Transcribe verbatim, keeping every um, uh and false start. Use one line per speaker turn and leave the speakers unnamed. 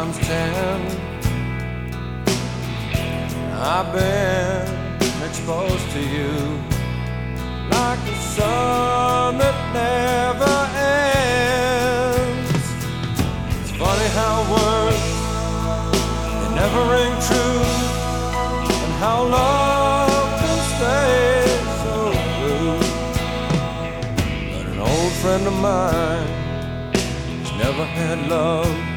times ten. I've been exposed to you like the sun that never ends. It's funny how words, they never ring true, and how love can stay so blue. But an old friend of mine, he's never had love,